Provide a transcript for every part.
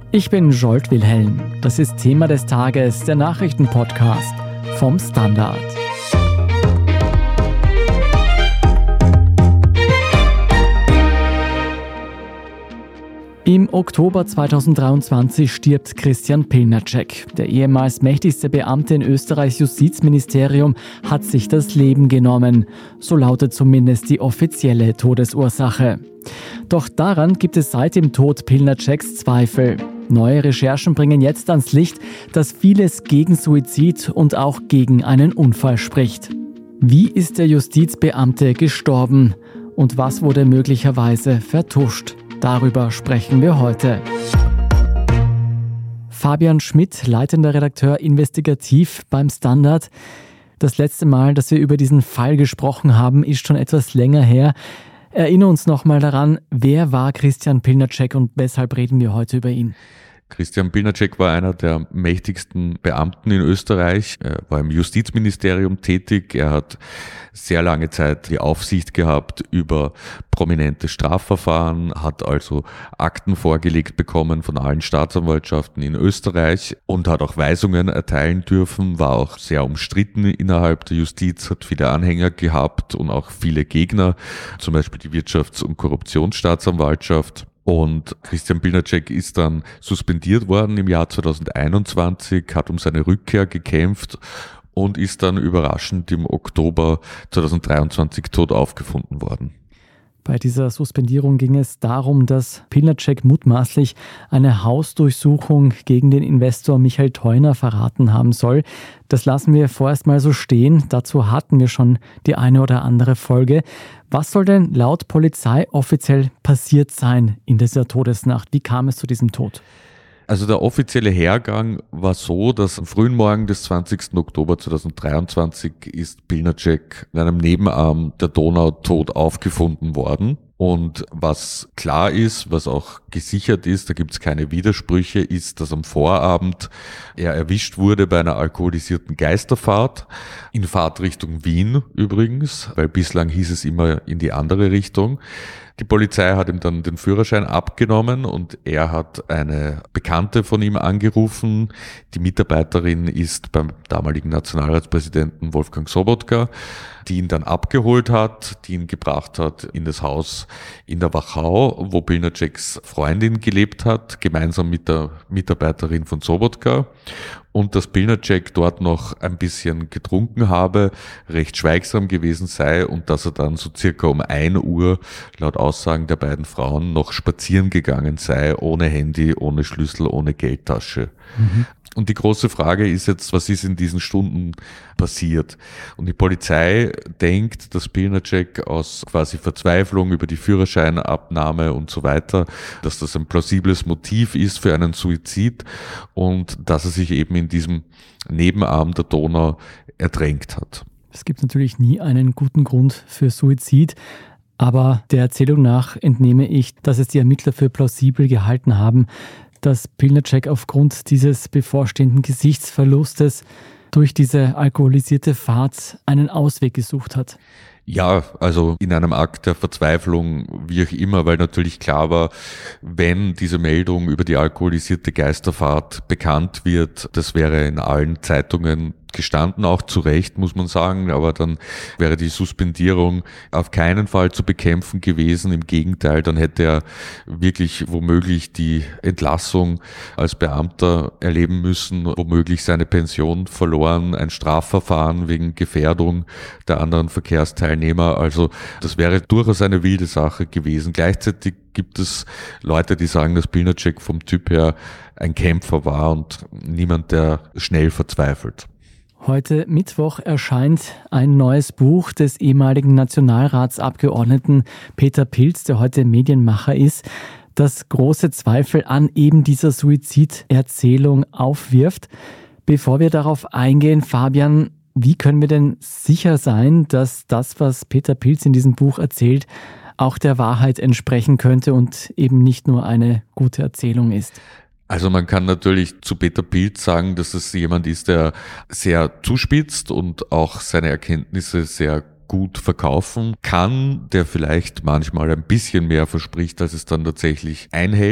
Ich bin Jolt Wilhelm. Das ist Thema des Tages, der Nachrichtenpodcast vom Standard. Im Oktober 2023 stirbt Christian Pilnacek. Der ehemals mächtigste Beamte in Österreichs Justizministerium hat sich das Leben genommen. So lautet zumindest die offizielle Todesursache. Doch daran gibt es seit dem Tod Pilnaceks Zweifel. Neue Recherchen bringen jetzt ans Licht, dass vieles gegen Suizid und auch gegen einen Unfall spricht. Wie ist der Justizbeamte gestorben? Und was wurde möglicherweise vertuscht? Darüber sprechen wir heute. Fabian Schmidt, leitender Redakteur Investigativ beim Standard. Das letzte Mal, dass wir über diesen Fall gesprochen haben, ist schon etwas länger her. Erinnere uns nochmal daran, wer war Christian Pilnacek und weshalb reden wir heute über ihn? Christian Pilnacek war einer der mächtigsten Beamten in Österreich. Er war im Justizministerium tätig. Er hat sehr lange Zeit die Aufsicht gehabt über prominente Strafverfahren, hat also Akten vorgelegt bekommen von allen Staatsanwaltschaften in Österreich und hat auch Weisungen erteilen dürfen, war auch sehr umstritten innerhalb der Justiz, hat viele Anhänger gehabt und auch viele Gegner, zum Beispiel die Wirtschafts- und Korruptionsstaatsanwaltschaft. Und Christian Pilnacek ist dann suspendiert worden im Jahr 2021, hat um seine Rückkehr gekämpft und ist dann überraschend im Oktober 2023 tot aufgefunden worden. Bei dieser Suspendierung ging es darum, dass Pilnacek mutmaßlich eine Hausdurchsuchung gegen den Investor Michael Theuner verraten haben soll. Das lassen wir vorerst mal so stehen. Dazu hatten wir schon die eine oder andere Folge. Was soll denn laut Polizei offiziell passiert sein in dieser Todesnacht? Wie kam es zu diesem Tod? Also der offizielle Hergang war so, dass am frühen Morgen des 20. Oktober 2023 ist Pilnacek in einem Nebenarm der Donau tot aufgefunden worden. Und was klar ist, was auch gesichert ist, da gibt es keine Widersprüche, ist, dass am Vorabend er erwischt wurde bei einer alkoholisierten Geisterfahrt, in Fahrtrichtung Wien übrigens, weil bislang hieß es immer in die andere Richtung. Die Polizei hat ihm dann den Führerschein abgenommen und er hat eine Bekannte von ihm angerufen. Die Mitarbeiterin ist beim damaligen Nationalratspräsidenten Wolfgang Sobotka, die ihn dann abgeholt hat, die ihn gebracht hat in das Haus in der Wachau, wo Pilnaceks Freundin gelebt hat, gemeinsam mit der Mitarbeiterin von Sobotka. Und dass Pilnacek dort noch ein bisschen getrunken habe, recht schweigsam gewesen sei und dass er dann so circa um 1 Uhr laut Aussagen der beiden Frauen noch spazieren gegangen sei, ohne Handy, ohne Schlüssel, ohne Geldtasche. Und die große Frage ist jetzt, was ist in diesen Stunden passiert? Und die Polizei denkt, dass Pilnacek aus quasi Verzweiflung über die Führerscheinabnahme und so weiter, dass das ein plausibles Motiv ist für einen Suizid und dass er sich eben in diesem Nebenarm der Donau ertränkt hat. Es gibt natürlich nie einen guten Grund für Suizid. Aber der Erzählung nach entnehme ich, dass es die Ermittler für plausibel gehalten haben, dass Pilnacek aufgrund dieses bevorstehenden Gesichtsverlustes durch diese alkoholisierte Fahrt einen Ausweg gesucht hat. Ja, also in einem Akt der Verzweiflung, wie auch immer, weil natürlich klar war, wenn diese Meldung über die alkoholisierte Geisterfahrt bekannt wird, das wäre in allen Zeitungen gestanden, auch zu Recht, muss man sagen, aber dann wäre die Suspendierung auf keinen Fall zu bekämpfen gewesen. Im Gegenteil, dann hätte er wirklich womöglich die Entlassung als Beamter erleben müssen, womöglich seine Pension verloren, ein Strafverfahren wegen Gefährdung der anderen Verkehrsteilnehmer. Also das wäre durchaus eine wilde Sache gewesen. Gleichzeitig gibt es Leute, die sagen, dass Pilnacek vom Typ her ein Kämpfer war und niemand, der schnell verzweifelt. Heute Mittwoch erscheint ein neues Buch des ehemaligen Nationalratsabgeordneten Peter Pilz, der heute Medienmacher ist, das große Zweifel an eben dieser Suiziderzählung aufwirft. Bevor wir darauf eingehen, Fabian, wie können wir denn sicher sein, dass das, was Peter Pilz in diesem Buch erzählt, auch der Wahrheit entsprechen könnte und eben nicht nur eine gute Erzählung ist? Also man kann natürlich zu Peter Pilz sagen, dass es jemand ist, der sehr zuspitzt und auch seine Erkenntnisse sehr gut verkaufen kann, der vielleicht manchmal ein bisschen mehr verspricht, als es dann tatsächlich einhält.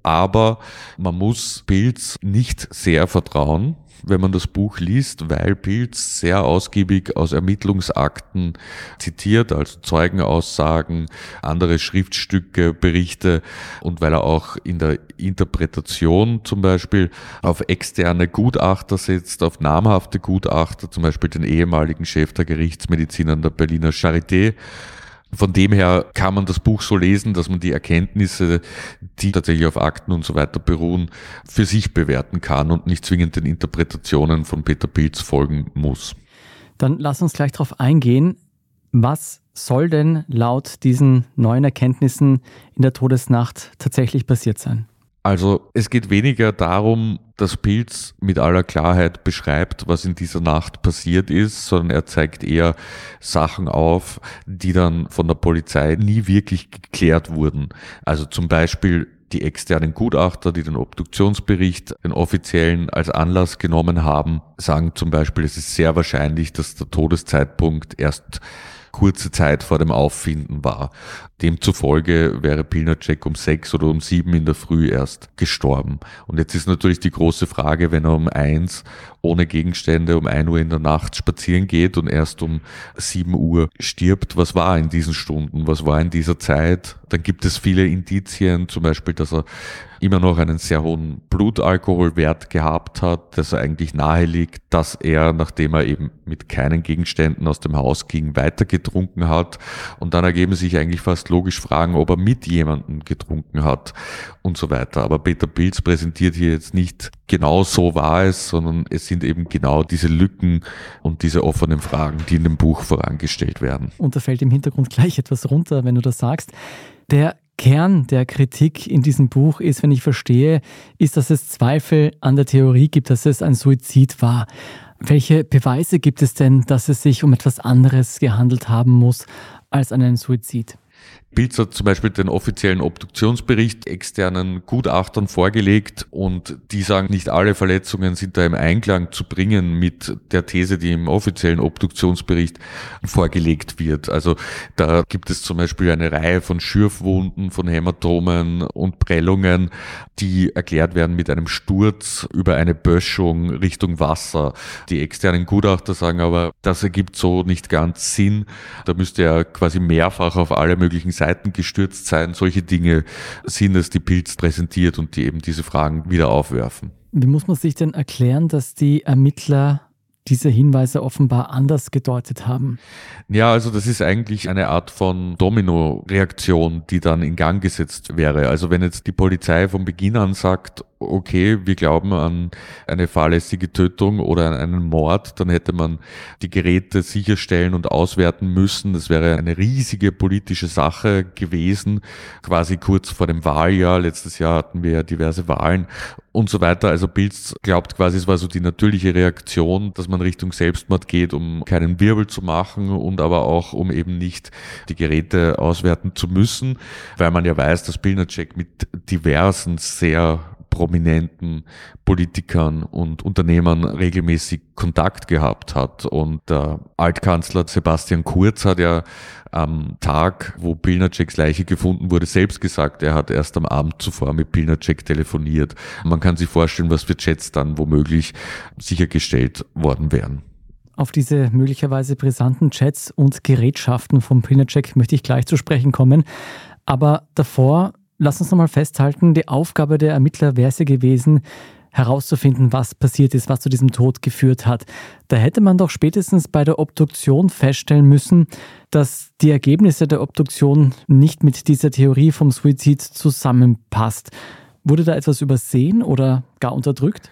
Aber man muss Pilz nicht sehr vertrauen, wenn man das Buch liest, weil Pilz sehr ausgiebig aus Ermittlungsakten zitiert, also Zeugenaussagen, andere Schriftstücke, Berichte und weil er auch in der Interpretation zum Beispiel auf externe Gutachter setzt, auf namhafte Gutachter, zum Beispiel den ehemaligen Chef der Gerichtsmedizin an der Berliner Charité. Von dem her kann man das Buch so lesen, dass man die Erkenntnisse, die tatsächlich auf Akten und so weiter beruhen, für sich bewerten kann und nicht zwingend den Interpretationen von Peter Pilz folgen muss. Dann lass uns gleich darauf eingehen. Was soll denn laut diesen neuen Erkenntnissen in der Todesnacht tatsächlich passiert sein? Also es geht weniger darum, dass Pilz mit aller Klarheit beschreibt, was in dieser Nacht passiert ist, sondern er zeigt eher Sachen auf, die dann von der Polizei nie wirklich geklärt wurden. Also zum Beispiel die externen Gutachter, die den Obduktionsbericht, den offiziellen, als Anlass genommen haben, sagen zum Beispiel, es ist sehr wahrscheinlich, dass der Todeszeitpunkt erst kurze Zeit vor dem Auffinden war. Demzufolge wäre Pilnacek um 6 oder um 7 in der Früh erst gestorben. Und jetzt ist natürlich die große Frage, wenn er um 1 ohne Gegenstände um 1 Uhr in der Nacht spazieren geht und erst um 7 Uhr stirbt, was war in diesen Stunden, was war in dieser Zeit? Dann gibt es viele Indizien, zum Beispiel, dass er immer noch einen sehr hohen Blutalkoholwert gehabt hat, dass er eigentlich nahe liegt, dass er, nachdem er eben mit keinen Gegenständen aus dem Haus ging, weiter getrunken hat. Und dann ergeben sich eigentlich fast logisch Fragen, ob er mit jemandem getrunken hat und so weiter. Aber Peter Pilz präsentiert hier jetzt nicht genau so war es, sondern es sind eben genau diese Lücken und diese offenen Fragen, die in dem Buch vorangestellt werden. Und da fällt im Hintergrund gleich etwas runter, wenn du das sagst. Der Kern der Kritik in diesem Buch ist, wenn ich verstehe, ist, dass es Zweifel an der Theorie gibt, dass es ein Suizid war. Welche Beweise gibt es denn, dass es sich um etwas anderes gehandelt haben muss als einen Suizid? Pilz hat zum Beispiel den offiziellen Obduktionsbericht externen Gutachtern vorgelegt und die sagen, nicht alle Verletzungen sind da im Einklang zu bringen mit der These, die im offiziellen Obduktionsbericht vorgelegt wird. Also da gibt es zum Beispiel eine Reihe von Schürfwunden, von Hämatomen und Prellungen, die erklärt werden mit einem Sturz über eine Böschung Richtung Wasser. Die externen Gutachter sagen aber, das ergibt so nicht ganz Sinn. Da müsste er quasi mehrfach auf alle möglichen Seiten gestürzt sein. Solche Dinge sind es, die Pilz präsentiert und die eben diese Fragen wieder aufwerfen. Wie muss man sich denn erklären, dass die Ermittler diese Hinweise offenbar anders gedeutet haben? Ja, also das ist eigentlich eine Art von Domino-Reaktion, die dann in Gang gesetzt wäre. Also wenn jetzt die Polizei von Beginn an sagt, okay, wir glauben an eine fahrlässige Tötung oder an einen Mord, dann hätte man die Geräte sicherstellen und auswerten müssen. Das wäre eine riesige politische Sache gewesen, quasi kurz vor dem Wahljahr. Letztes Jahr hatten wir ja diverse Wahlen und so weiter. Also Pilz glaubt quasi, es war so die natürliche Reaktion, dass man Richtung Selbstmord geht, um keinen Wirbel zu machen und aber auch, um eben nicht die Geräte auswerten zu müssen, weil man ja weiß, dass Pilnacek mit diversen sehr prominenten Politikern und Unternehmern regelmäßig Kontakt gehabt hat. Und der Altkanzler Sebastian Kurz hat ja am Tag, wo Pilnaceks Leiche gefunden wurde, selbst gesagt, er hat erst am Abend zuvor mit Pilnacek telefoniert. Man kann sich vorstellen, was für Chats dann womöglich sichergestellt worden wären. Auf diese möglicherweise brisanten Chats und Gerätschaften von Pilnacek möchte ich gleich zu sprechen kommen. Aber davor lass uns nochmal festhalten, die Aufgabe der Ermittler wäre es ja gewesen, herauszufinden, was passiert ist, was zu diesem Tod geführt hat. Da hätte man doch spätestens bei der Obduktion feststellen müssen, dass die Ergebnisse der Obduktion nicht mit dieser Theorie vom Suizid zusammenpasst. Wurde da etwas übersehen oder gar unterdrückt?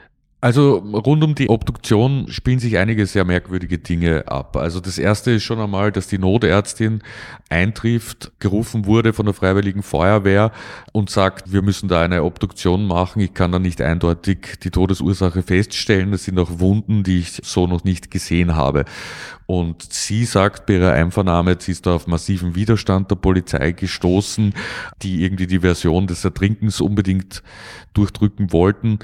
Also rund um die Obduktion spielen sich einige sehr merkwürdige Dinge ab. Also das erste ist schon einmal, dass die Notärztin eintrifft, gerufen wurde von der Freiwilligen Feuerwehr und sagt, wir müssen da eine Obduktion machen. Ich kann da nicht eindeutig die Todesursache feststellen. Das sind auch Wunden, die ich so noch nicht gesehen habe. Und sie sagt bei ihrer Einvernahme, sie ist da auf massiven Widerstand der Polizei gestoßen, die irgendwie die Version des Ertrinkens unbedingt durchdrücken wollten.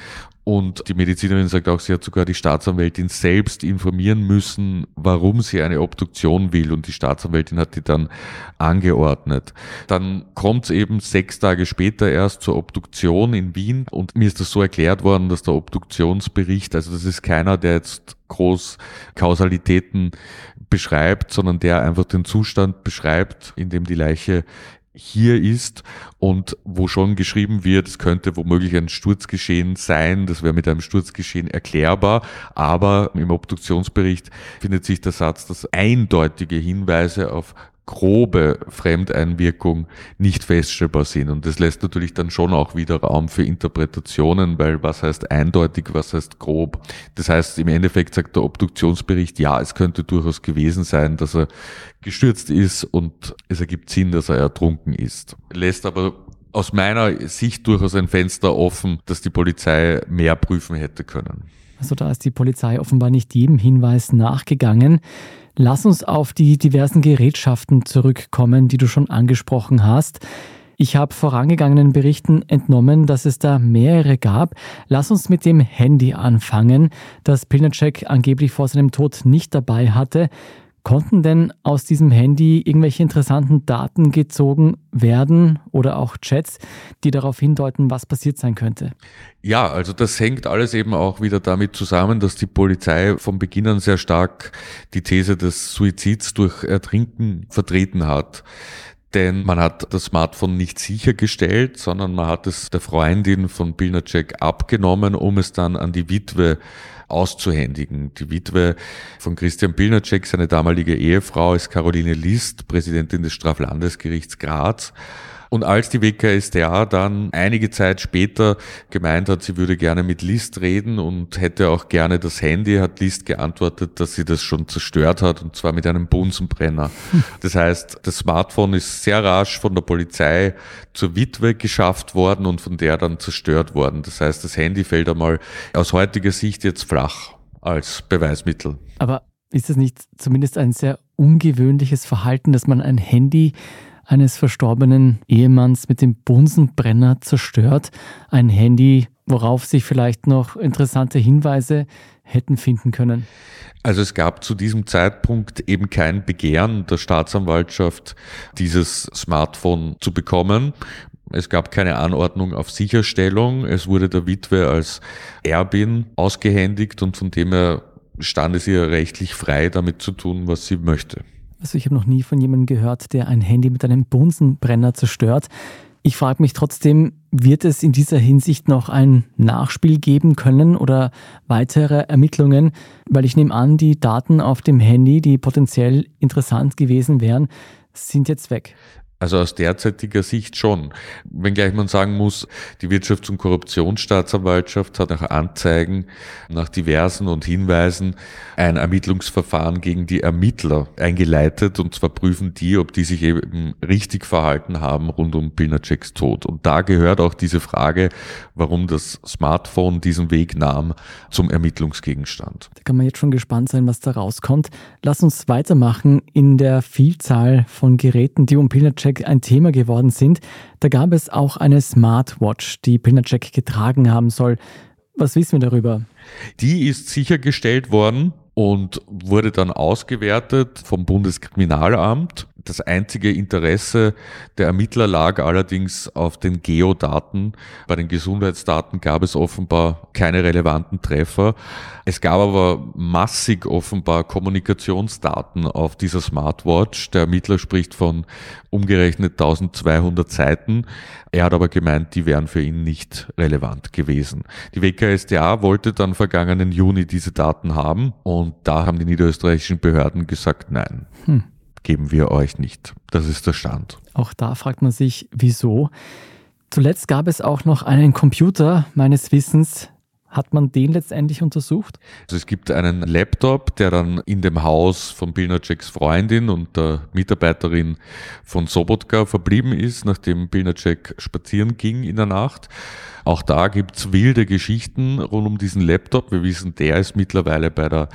Und die Medizinerin sagt auch, sie hat sogar die Staatsanwältin selbst informieren müssen, warum sie eine Obduktion will. Und die Staatsanwältin hat die dann angeordnet. Dann kommt es eben 6 Tage später erst zur Obduktion in Wien. Und mir ist das so erklärt worden, dass der Obduktionsbericht, also das ist keiner, der jetzt groß Kausalitäten beschreibt, sondern der einfach den Zustand beschreibt, in dem die Leiche hier ist und wo schon geschrieben wird, es könnte womöglich ein Sturzgeschehen sein, das wäre mit einem Sturzgeschehen erklärbar, aber im Obduktionsbericht findet sich der Satz, dass eindeutige Hinweise auf grobe Fremdeinwirkung nicht feststellbar sind. Und das lässt natürlich dann schon auch wieder Raum für Interpretationen, weil was heißt eindeutig, was heißt grob? Das heißt, im Endeffekt sagt der Obduktionsbericht, ja, es könnte durchaus gewesen sein, dass er gestürzt ist und es ergibt Sinn, dass er ertrunken ist. Lässt aber aus meiner Sicht durchaus ein Fenster offen, dass die Polizei mehr prüfen hätte können. Also da ist die Polizei offenbar nicht jedem Hinweis nachgegangen. Lass uns auf die diversen Gerätschaften zurückkommen, die du schon angesprochen hast. Ich habe vorangegangenen Berichten entnommen, dass es da mehrere gab. Lass uns mit dem Handy anfangen, das Pilnacek angeblich vor seinem Tod nicht dabei hatte. Konnten denn aus diesem Handy irgendwelche interessanten Daten gezogen werden oder auch Chats, die darauf hindeuten, was passiert sein könnte? Ja, also das hängt alles eben auch wieder damit zusammen, dass die Polizei von Beginn an sehr stark die These des Suizids durch Ertrinken vertreten hat. Denn man hat das Smartphone nicht sichergestellt, sondern man hat es der Freundin von Pilnacek abgenommen, um es dann an die Witwe auszuhändigen. Die Witwe von Christian Pilnacek, seine damalige Ehefrau, ist Caroline List, Präsidentin des Straflandesgerichts Graz. Und als die WKStA dann einige Zeit später gemeint hat, sie würde gerne mit List reden und hätte auch gerne das Handy, hat List geantwortet, dass sie das schon zerstört hat, und zwar mit einem Bunsenbrenner. Das heißt, das Smartphone ist sehr rasch von der Polizei zur Witwe geschafft worden und von der dann zerstört worden. Das heißt, das Handy fällt einmal aus heutiger Sicht jetzt flach als Beweismittel. Aber ist es nicht zumindest ein sehr ungewöhnliches Verhalten, dass man ein Handy eines verstorbenen Ehemanns mit dem Bunsenbrenner zerstört? Ein Handy, worauf sich vielleicht noch interessante Hinweise hätten finden können. Also es gab zu diesem Zeitpunkt eben kein Begehren der Staatsanwaltschaft, dieses Smartphone zu bekommen. Es gab keine Anordnung auf Sicherstellung. Es wurde der Witwe als Erbin ausgehändigt und von dem her stand es ihr rechtlich frei, damit zu tun, was sie möchte. Also ich habe noch nie von jemandem gehört, der ein Handy mit einem Bunsenbrenner zerstört. Ich frage mich trotzdem, wird es in dieser Hinsicht noch ein Nachspiel geben können oder weitere Ermittlungen? Weil ich nehme an, die Daten auf dem Handy, die potenziell interessant gewesen wären, sind jetzt weg. Also aus derzeitiger Sicht schon. Wenngleich man sagen muss, die Wirtschafts- und Korruptionsstaatsanwaltschaft hat nach Anzeigen, nach diversen und Hinweisen ein Ermittlungsverfahren gegen die Ermittler eingeleitet, und zwar prüfen die, ob die sich eben richtig verhalten haben rund um Pilnaceks Tod. Und da gehört auch diese Frage, warum das Smartphone diesen Weg nahm, zum Ermittlungsgegenstand. Da kann man jetzt schon gespannt sein, was da rauskommt. Lass uns weitermachen in der Vielzahl von Geräten, die um Pilnacek ein Thema geworden sind. Da gab es auch eine Smartwatch, die Pilnacek getragen haben soll. Was wissen wir darüber? Die ist sichergestellt worden und wurde dann ausgewertet vom Bundeskriminalamt. Das einzige Interesse der Ermittler lag allerdings auf den Geodaten. Bei den Gesundheitsdaten gab es offenbar keine relevanten Treffer. Es gab aber massig offenbar Kommunikationsdaten auf dieser Smartwatch. Der Ermittler spricht von umgerechnet 1200 Seiten. Er hat aber gemeint, die wären für ihn nicht relevant gewesen. Die WKStA wollte dann vergangenen Juni diese Daten haben und da haben die niederösterreichischen Behörden gesagt, nein. Geben wir euch nicht. Das ist der Stand. Auch da fragt man sich, wieso. Zuletzt gab es auch noch einen Computer, meines Wissens. Hat man den letztendlich untersucht? Also es gibt einen Laptop, der dann in dem Haus von Pilnaceks Freundin und der Mitarbeiterin von Sobotka verblieben ist, nachdem Pilnacek spazieren ging in der Nacht. Auch da gibt's wilde Geschichten rund um diesen Laptop. Wir wissen, der ist mittlerweile bei der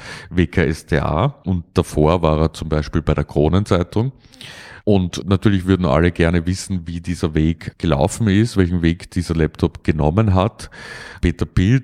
WKStA und davor war er zum Beispiel bei der Kronenzeitung. Und natürlich würden alle gerne wissen, wie dieser Weg gelaufen ist, welchen Weg dieser Laptop genommen hat. Peter Pilz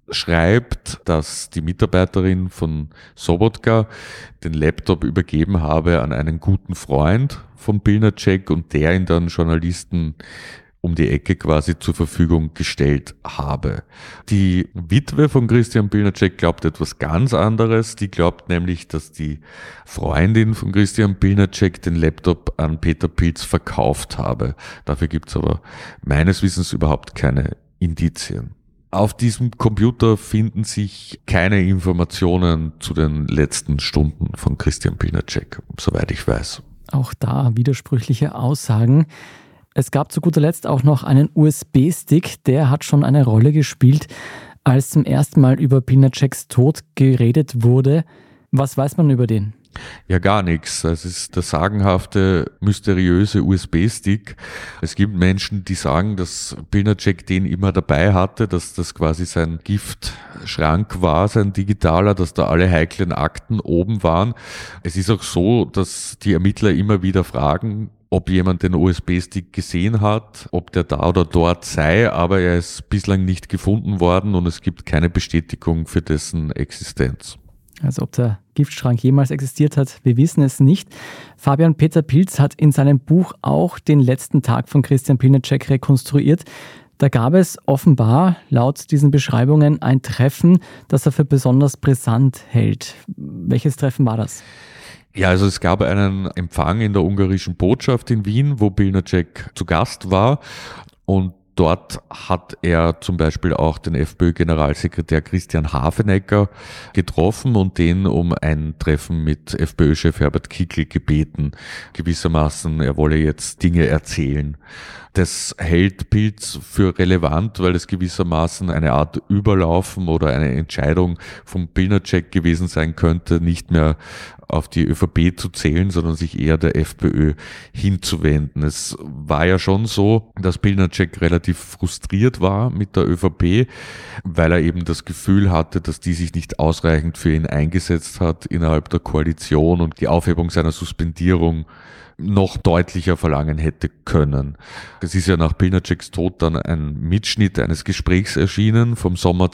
schreibt, dass die Mitarbeiterin von Sobotka den Laptop übergeben habe an einen guten Freund von Pilnacek und der ihn dann Journalisten um die Ecke quasi zur Verfügung gestellt habe. Die Witwe von Christian Pilnacek glaubt etwas ganz anderes. Die glaubt nämlich, dass die Freundin von Christian Pilnacek den Laptop an Peter Pilz verkauft habe. Dafür gibt's aber meines Wissens überhaupt keine Indizien. Auf diesem Computer finden sich keine Informationen zu den letzten Stunden von Christian Pilnacek, soweit ich weiß. Auch da widersprüchliche Aussagen. Es gab zu guter Letzt auch noch einen USB-Stick, der hat schon eine Rolle gespielt, als zum ersten Mal über Pilnaceks Tod geredet wurde. Was weiß man über den? Ja, gar nichts. Es ist der sagenhafte, mysteriöse USB-Stick. Es gibt Menschen, die sagen, dass Pilnacek den immer dabei hatte, dass das quasi sein Giftschrank war, sein digitaler, dass da alle heiklen Akten oben waren. Es ist auch so, dass die Ermittler immer wieder fragen, ob jemand den USB-Stick gesehen hat, ob der da oder dort sei, aber er ist bislang nicht gefunden worden und es gibt keine Bestätigung für dessen Existenz. Also ob der Giftschrank jemals existiert hat, wir wissen es nicht. Fabian Peter Pilz hat in seinem Buch auch den letzten Tag von Christian Pilnacek rekonstruiert. Da gab es offenbar laut diesen Beschreibungen ein Treffen, das er für besonders brisant hält. Welches Treffen war das? Ja, also es gab einen Empfang in der ungarischen Botschaft in Wien, wo Pilnacek zu Gast war und dort hat er zum Beispiel auch den FPÖ-Generalsekretär Christian Hafenecker getroffen und den um ein Treffen mit FPÖ-Chef Herbert Kickl gebeten. Gewissermaßen, er wolle jetzt Dinge erzählen. Das hält Pilz für relevant, weil es gewissermaßen eine Art Überlaufen oder eine Entscheidung von Pilnacek gewesen sein könnte, nicht mehr auf die ÖVP zu zählen, sondern sich eher der FPÖ hinzuwenden. Es war ja schon so, dass Pilnacek relativ frustriert war mit der ÖVP, weil er eben das Gefühl hatte, dass die sich nicht ausreichend für ihn eingesetzt hat innerhalb der Koalition und die Aufhebung seiner Suspendierung noch deutlicher verlangen hätte können. Es ist ja nach Pilnaceks Tod dann ein Mitschnitt eines Gesprächs erschienen vom Sommer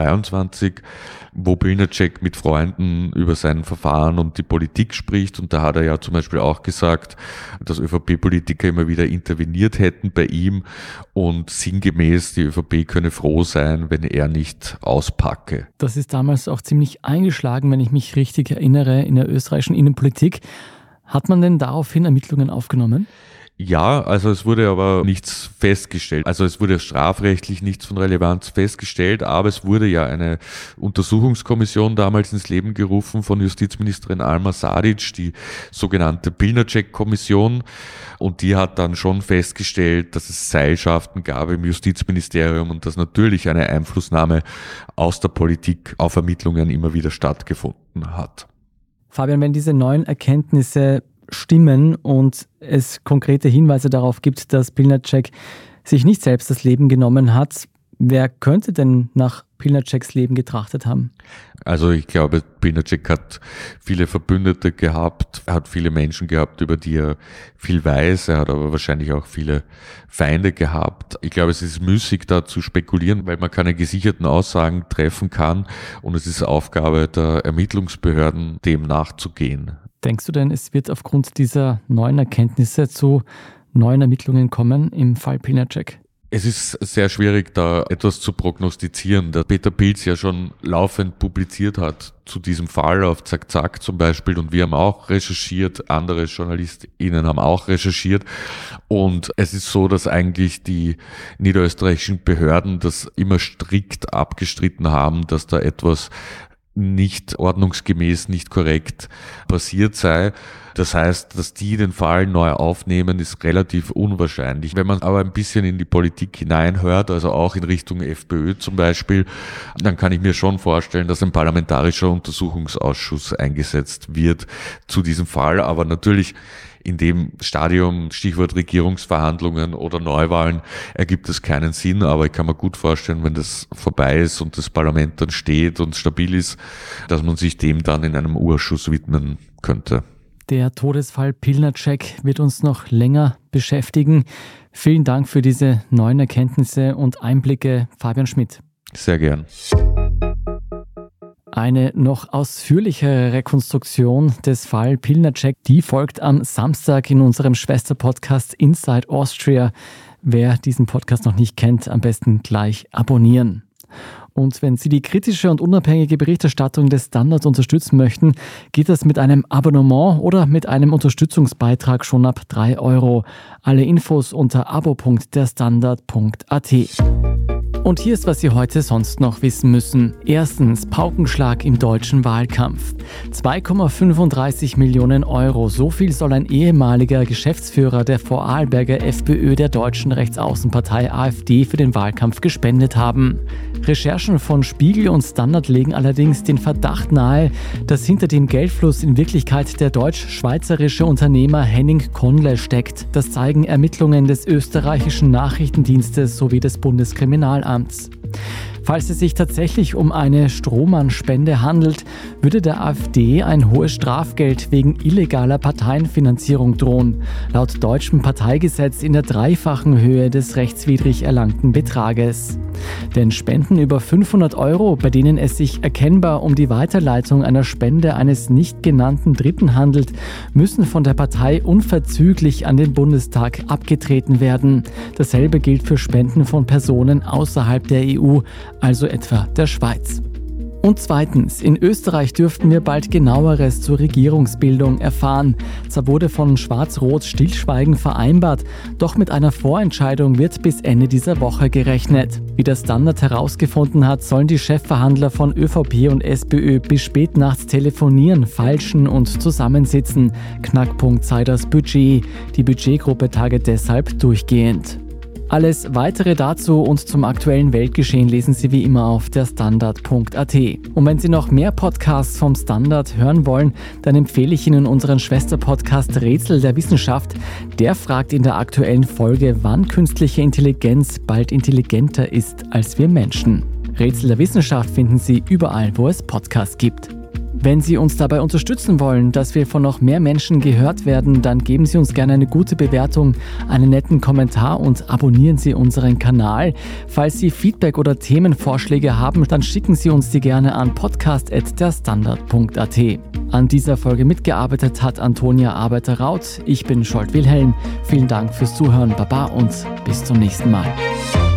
2023, wo Pilnacek mit Freunden über sein Verfahren und die Politik spricht. Und da hat er ja zum Beispiel auch gesagt, dass ÖVP-Politiker immer wieder interveniert hätten bei ihm und sinngemäß, die ÖVP könne froh sein, wenn er nicht auspacke. Das ist damals auch ziemlich eingeschlagen, wenn ich mich richtig erinnere, in der österreichischen Innenpolitik. Hat man denn daraufhin Ermittlungen aufgenommen? Ja, also es wurde aber nichts festgestellt. Also es wurde strafrechtlich nichts von Relevanz festgestellt, aber es wurde ja eine Untersuchungskommission damals ins Leben gerufen von Justizministerin Alma Sadic, die sogenannte Pilnacek-Kommission. Und die hat dann schon festgestellt, dass es Seilschaften gab im Justizministerium und dass natürlich eine Einflussnahme aus der Politik auf Ermittlungen immer wieder stattgefunden hat. Fabian, wenn diese neuen Erkenntnisse stimmen und es konkrete Hinweise darauf gibt, dass Pilnacek sich nicht selbst das Leben genommen hat, wer könnte denn nach Pilnaceks Leben getrachtet haben? Also ich glaube, Pilnacek hat viele Verbündete gehabt, er hat viele Menschen gehabt, über die er viel weiß, er hat aber wahrscheinlich auch viele Feinde gehabt. Ich glaube, es ist müßig, da zu spekulieren, weil man keine gesicherten Aussagen treffen kann und es ist Aufgabe der Ermittlungsbehörden, dem nachzugehen. Denkst du denn, es wird aufgrund dieser neuen Erkenntnisse zu neuen Ermittlungen kommen im Fall Pilnacek? Es ist sehr schwierig, da etwas zu prognostizieren, da Peter Pilz ja schon laufend publiziert hat zu diesem Fall auf Zack Zack zum Beispiel und wir haben auch recherchiert, andere JournalistInnen haben auch recherchiert und es ist so, dass eigentlich die niederösterreichischen Behörden das immer strikt abgestritten haben, dass da etwas nicht ordnungsgemäß, nicht korrekt passiert sei. Das heißt, dass die den Fall neu aufnehmen, ist relativ unwahrscheinlich. Wenn man aber ein bisschen in die Politik hineinhört, also auch in Richtung FPÖ zum Beispiel, dann kann ich mir schon vorstellen, dass ein parlamentarischer Untersuchungsausschuss eingesetzt wird zu diesem Fall. Aber natürlich in dem Stadium, Stichwort Regierungsverhandlungen oder Neuwahlen, ergibt es keinen Sinn. Aber ich kann mir gut vorstellen, wenn das vorbei ist und das Parlament dann steht und stabil ist, dass man sich dem dann in einem Ausschuss widmen könnte. Der Todesfall Pilnacek wird uns noch länger beschäftigen. Vielen Dank für diese neuen Erkenntnisse und Einblicke, Fabian Schmidt. Sehr gern. Eine noch ausführlichere Rekonstruktion des Fall Pilnacek, die folgt am Samstag in unserem Schwesterpodcast Inside Austria. Wer diesen Podcast noch nicht kennt, am besten gleich abonnieren. Und wenn Sie die kritische und unabhängige Berichterstattung des Standard unterstützen möchten, geht das mit einem Abonnement oder mit einem Unterstützungsbeitrag schon ab 3 €. Alle Infos unter abo.derstandard.at. Und hier ist, was Sie heute sonst noch wissen müssen. Erstens, Paukenschlag im deutschen Wahlkampf. 2,35 Millionen €, so viel soll ein ehemaliger Geschäftsführer der Vorarlberger FPÖ der deutschen Rechtsaußenpartei AfD für den Wahlkampf gespendet haben. Recherchen von Spiegel und Standard legen allerdings den Verdacht nahe, dass hinter dem Geldfluss in Wirklichkeit der deutsch-schweizerische Unternehmer Henning Konle steckt. Das zeigen Ermittlungen des österreichischen Nachrichtendienstes sowie des Bundeskriminalamts. Falls es sich tatsächlich um eine Strohmann-Spende handelt, würde der AfD ein hohes Strafgeld wegen illegaler Parteienfinanzierung drohen. Laut deutschem Parteigesetz in der 3-fachen Höhe des rechtswidrig erlangten Betrages. Denn Spenden über 500 €, bei denen es sich erkennbar um die Weiterleitung einer Spende eines nicht genannten Dritten handelt, müssen von der Partei unverzüglich an den Bundestag abgetreten werden. Dasselbe gilt für Spenden von Personen außerhalb der EU, also etwa der Schweiz. Und zweitens, in Österreich dürften wir bald Genaueres zur Regierungsbildung erfahren. Zwar wurde von Schwarz-Rot Stillschweigen vereinbart, doch mit einer Vorentscheidung wird bis Ende dieser Woche gerechnet. Wie der Standard herausgefunden hat, sollen die Chefverhandler von ÖVP und SPÖ bis spät nachts telefonieren, feilschen und zusammensitzen. Knackpunkt sei das Budget. Die Budgetgruppe taget deshalb durchgehend. Alles Weitere dazu und zum aktuellen Weltgeschehen lesen Sie wie immer auf derstandard.at. Und wenn Sie noch mehr Podcasts vom Standard hören wollen, dann empfehle ich Ihnen unseren Schwesterpodcast Rätsel der Wissenschaft. Der fragt in der aktuellen Folge, wann künstliche Intelligenz bald intelligenter ist als wir Menschen. Rätsel der Wissenschaft finden Sie überall, wo es Podcasts gibt. Wenn Sie uns dabei unterstützen wollen, dass wir von noch mehr Menschen gehört werden, dann geben Sie uns gerne eine gute Bewertung, einen netten Kommentar und abonnieren Sie unseren Kanal. Falls Sie Feedback oder Themenvorschläge haben, dann schicken Sie uns die gerne an podcast@derstandard.at. An dieser Folge mitgearbeitet hat Antonia Arbeiter-Raut. Ich bin Scholt Wilhelm. Vielen Dank fürs Zuhören, Baba und bis zum nächsten Mal.